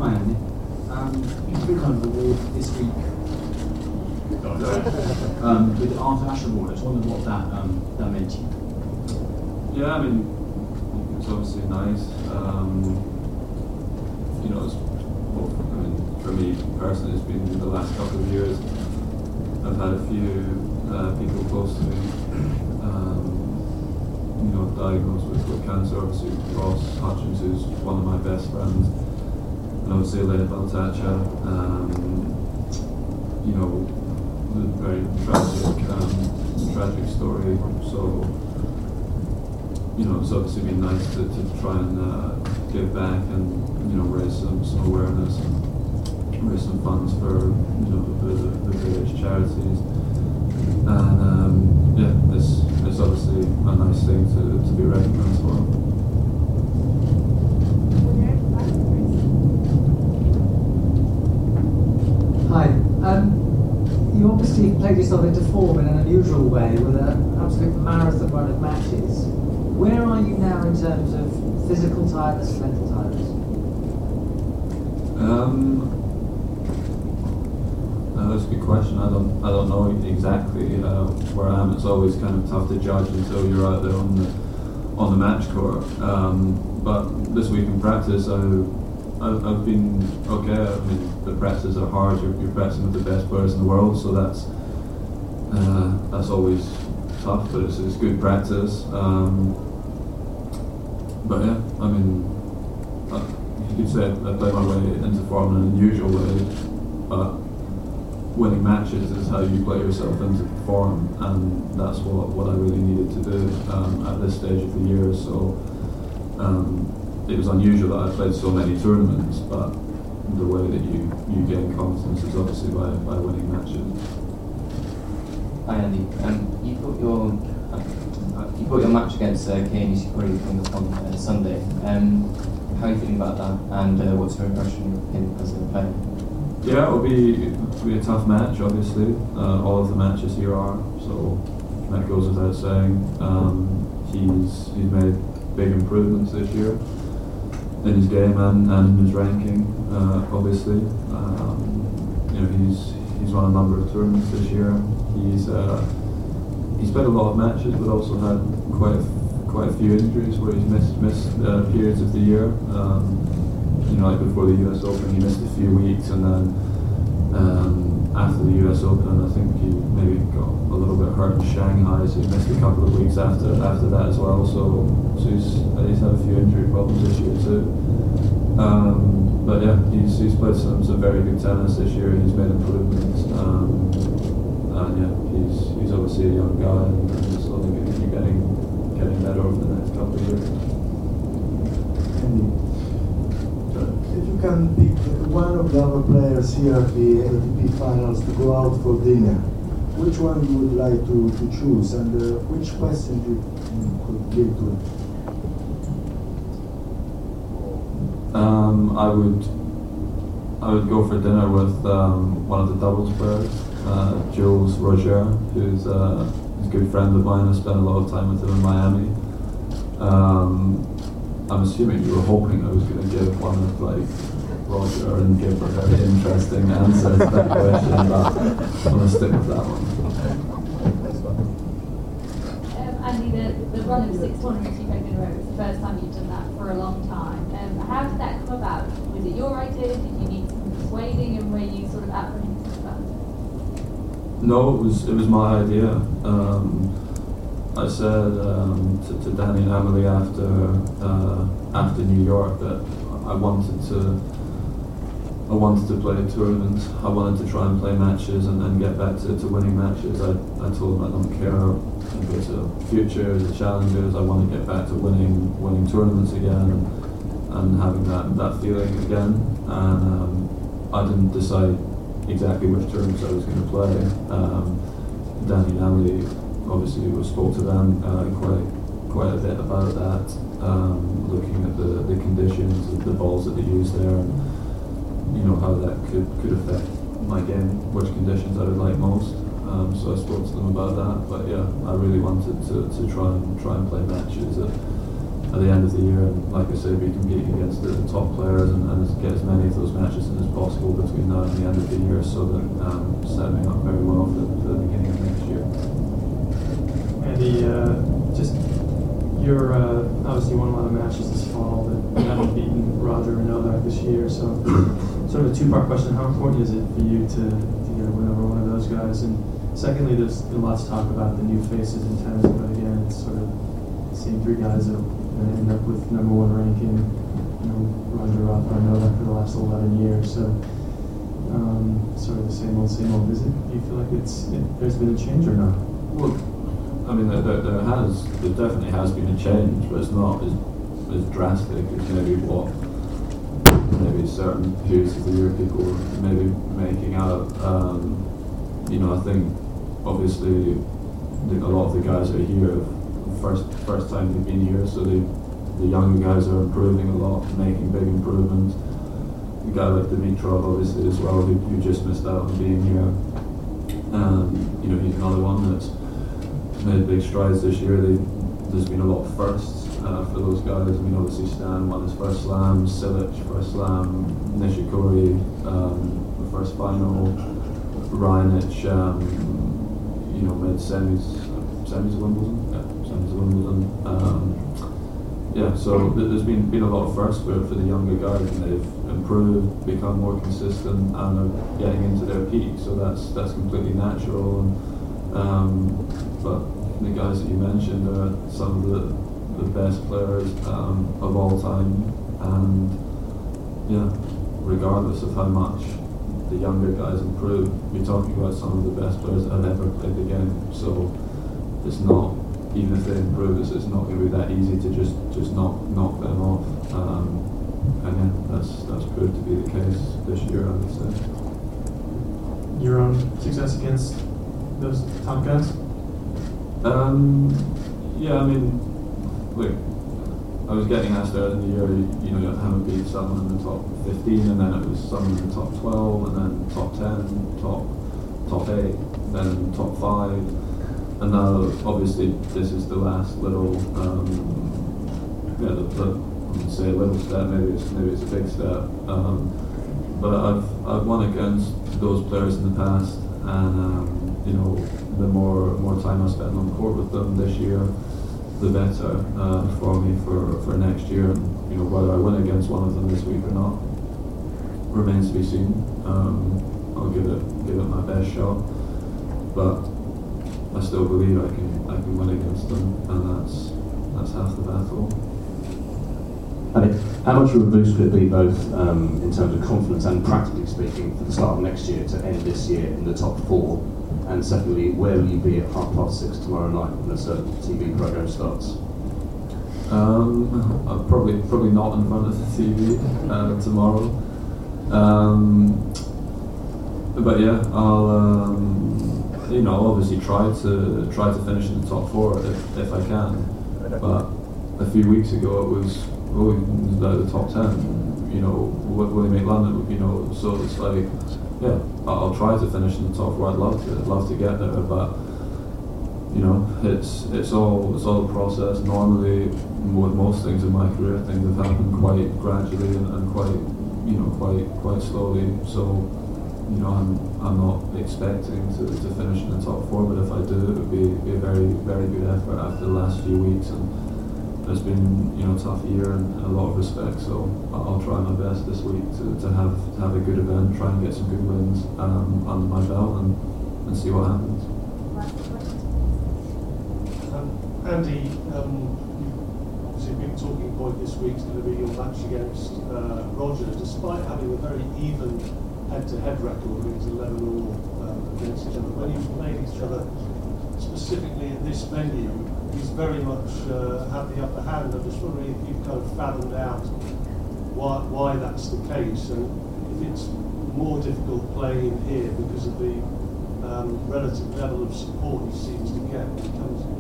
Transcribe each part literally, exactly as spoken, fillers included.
Hi Andy. Um, you've been kind of award this week um, with the Arthur Ashe Award. I just wondered what that um, that meant to you. Yeah, I mean, it's obviously nice. Um, you know, it's, well, I mean, for me personally, it's been the last couple of years. I've had a few uh, people close to me, um, you know, diagnosed with, with cancer. Obviously, Ross Hutchins, who's one of my best friends, and obviously Elena Baltacha. Um, you know, a very tragic, um, tragic story. So, you know, it's obviously been nice to, to try and uh, give back and, you know, raise some, some awareness and raise some funds for, you know, the, the, the various charities. And um, yeah, it's, it's obviously a nice thing to, to be recognised for. Hi. Um, you obviously played yourself into form in an unusual way with an absolute marathon run of matches. Where are you now in terms of physical tiredness, mental tiredness? Um, uh, that's a good question. I don't, I don't know exactly uh, where I am. It's always kind of tough to judge until you're out there on the, on the match court. Um, but this week in practice, I, I've, I've been okay. I mean, the practices are hard. You're, you're practicing with the best players in the world, so that's uh, that's always tough. But it's, it's good practice. Um, but yeah, I mean, uh, you could say I play my way into form in an unusual way, but winning matches is how you play yourself into form, and that's what, what I really needed to do um, at this stage of the year. So um, it was unusual that I played so many tournaments, but the way that you, you gain confidence is obviously by, by winning matches. Hi Andy, um, you put your uh, you put your match against uh, Kei Nishikori coming up on uh, Sunday. Um, how are you feeling about that, and uh, what's your impression of him as a player? Yeah, it'll be, it'll be a tough match, obviously. Uh, all of the matches here are, so that goes without saying. Um, he's he's made big improvements this year in his game and, and in his ranking, uh, obviously. Um, you know, he's he's won a number of tournaments this year. He's uh, he's played a lot of matches, but also had quite a, quite a few injuries where he's missed missed uh, periods of the year. Um, You know, like before the U S Open, he missed a few weeks, and then um, after the U S Open, I think he maybe got a little bit hurt in Shanghai, so he missed a couple of weeks after after that as well. So, so he's he's had a few injury problems this year too. Um, but yeah, he's he's played some some very good tennis this year. He's made improvements, um, and yeah, he's he's obviously a young guy, and, and he's only going to keep getting getting better over the next couple of years. If you can pick one of the other players here at the A T P finals to go out for dinner, which one you would like to, to choose, and uh, which question you could give to him? Um, I would I would go for dinner with um, one of the doubles players, uh, Jules Roger, who's uh, a good friend of mine. I spent a lot of time with him in Miami. Um, I'm assuming you were hoping I was going to give one of like Roger and give a very interesting answer to that question, but I'm going to stick with that one. Um, Andy, the, the run of six tournaments you've played in a row is the first time you've done that for a long time. Um, how did that come about? Was it your idea? Did you need some persuading, and were you sort of apprehensive about it? No, it was it was my idea. Um, I said um, to, to Danny and Emily after uh, after New York that I wanted to I wanted to play tournaments. I wanted to try and play matches and then get back to, to winning matches. I, I told them I don't care if it's a Futures, the Challengers. I want to get back to winning winning tournaments again and, and having that, that feeling again. And um, I didn't decide exactly which tournaments I was going to play. Um, Danny and Emily, obviously we spoke to them uh, quite quite a bit about that, um, looking at the, the conditions, the balls that they use there, and you know how that could, could affect my game, which conditions I would like most. Um, so I spoke to them about that. But yeah, I really wanted to, to try and try and play matches at, at the end of the year, and like I say, be competing against the top players and, and get as many of those matches level between now and the end of the year, so that um, set me up very well for, for the beginning of next year. Andy, uh, just you're uh, obviously won a lot of matches this fall, but you haven't beaten Roger or Novak this year. So, sort of a two-part question: how important is it for you to, to get a win over one of those guys? And secondly, there's been lots of talk about the new faces in tennis, but again, it's sort of the same three guys that end up with number one ranking. You know, Roger, Rafa, and Novak for the last eleven years. So, um, sort of the same old, same old. Is it? Do you feel like it's it, there's been a change or not? Well, I mean, there, there, there has, there definitely has been a change, but it's not as, as drastic as maybe what maybe certain periods of the year people were maybe making out. Um, you know, I think obviously the, a lot of the guys that are here, first first time they've been here, so they, the younger guys are improving a lot, making big improvements. A guy like Dimitrov, obviously, as well, who, who just missed out on being here. Um, you know, he's another one that's made big strides this year. They, there's been a lot of firsts uh, for those guys. I mean, obviously Stan won his first slam, Silic first slam, Nishikori um, the first final, Raonic, um, you know, made semis, semis of Wimbledon, yeah, semis of Wimbledon. Um, yeah, so th there's been been a lot of firsts for, for the younger guys, and they've improved, become more consistent, and are getting into their peak. So that's that's completely natural. And, um, but the guys that you mentioned are some of the, the best players um, of all time, and yeah, regardless of how much the younger guys improve, you're talking about some of the best players that have ever played the game. So it's not, even if they improve, it's, it's not going to be that easy to just just knock knock them off. Um, and yeah, that's that's proved to be the case this year, I would say. Your own success against those top guys? Um, yeah, I mean, look, I was getting asked earlier in the year, you know, you haven't beat someone in the top fifteen, and then it was someone in the top twelve, and then top ten, top top eight, then top five, and now obviously this is the last little, um, yeah, the, the, I wouldn't say a little step, maybe it's maybe it's a big step, um, but I've I've won against those players in the past, and um, you know, the more more time I spend on court with them this year, the better uh, for me for, for next year. And you know, whether I win against one of them this week or not remains to be seen. Um, I'll give it give it my best shot, but I still believe I can I can win against them, and that's that's half the battle. And how much of a boost could it be, both um, in terms of confidence and practically speaking, for the start of next year to end this year in the top four? And secondly, where will you be at half past six tomorrow night when a certain T V program starts? Um, I'm probably probably not in front of the T V uh, tomorrow. Um, but yeah, I'll um, you know obviously try to try to finish in the top four if if I can. But a few weeks ago it was oh, it was like the top ten. You know, will, will he make London? You know, so it's like. Yeah, I'll try to finish in the top four. I'd love to, I'd love to get there, but you know, it's it's all it's all a process. Normally, with most things in my career, things have happened quite gradually and, and quite, you know, quite quite slowly. So, you know, I'm I'm not expecting to, to finish in the top four, but if I do, it would be, be a very very good effort after the last few weeks. And it's been, you know, a tough year in, in a lot of respects, so I'll try my best this week to, to have to have a good event, try and get some good wins um, under my belt, and, and see what happens. Um, Andy, um, obviously a big talking point this week is going to be your match against uh, Roger, despite having a very even head-to-head record. It was eleven all um, against each other. When you played each other specifically in this venue, he's very much uh, had the upper hand. I'm just wondering if you've kind of fathomed out why, why that's the case, and if it's more difficult playing in here because of the um, relative level of support he seems to get when he comes in.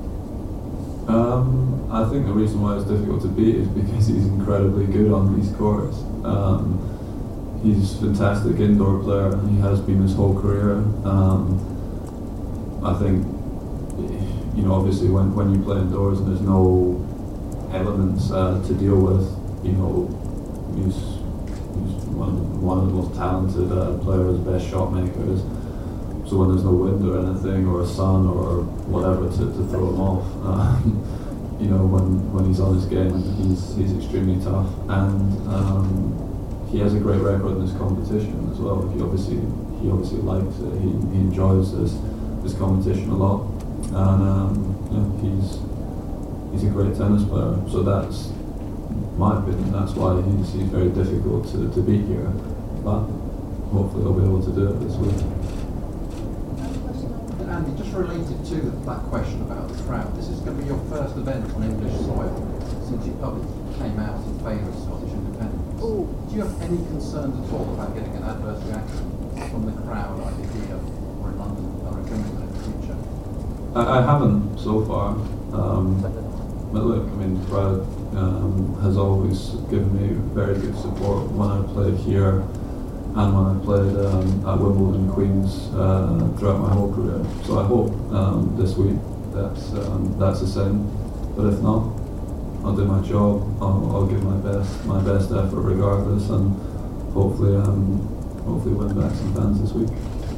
Um, I think the reason why it's difficult to beat is because he's incredibly good on these courts. Um, he's a fantastic indoor player. He has been his whole career. Um, I think, you know, obviously when, when you play indoors and there's no elements uh, to deal with, you know, he's, he's one, one of the most talented uh, players, best shot makers. So when there's no wind or anything, or sun or whatever to, to throw him off, um, you know, when, when he's on his game, he's he's extremely tough, and um, he has a great record in this competition as well. He obviously he obviously likes it. He, he enjoys this this competition a lot, and um, yeah, he's he's a great tennis player. So that's my opinion. That's why he's he's very difficult to, to beat here, but hopefully he'll be able to do it this week. Andy, just related to that question about the crowd, this is going to be your first event on English soil since you publicly came out in favour of Scottish independence. Ooh. Do you have any concerns at all about getting an adverse reaction from the crowd, either here or in London, or in Wimbledon in the future? I, I haven't so far. Um, but look, I mean, the crowd um, has always given me very good support when I played here and when I played um, at Wimbledon Queens uh, throughout my whole career. So I hope um, this week that's um, that's the same. But if not, I'll do my job. I'll, I'll give my best my best effort regardless, and hopefully um, hopefully win back some fans this week.